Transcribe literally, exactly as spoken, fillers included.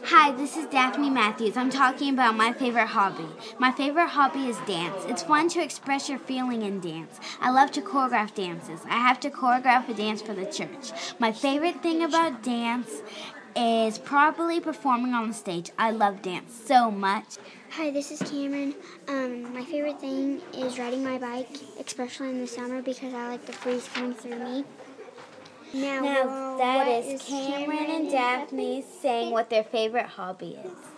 Hi, this is Daphne Matthews. I'm talking about my favorite hobby. My favorite hobby is dance. It's fun to express your feeling in dance. I love to choreograph dances. I have to choreograph a dance for the church. My favorite thing about dance is probably performing on the stage. I love dance so much. Hi, this is Cameron. Um, my favorite thing is riding my bike, especially in the summer because I like the breeze coming through me. Now, that is Cameron and Daphne saying what their favorite hobby is.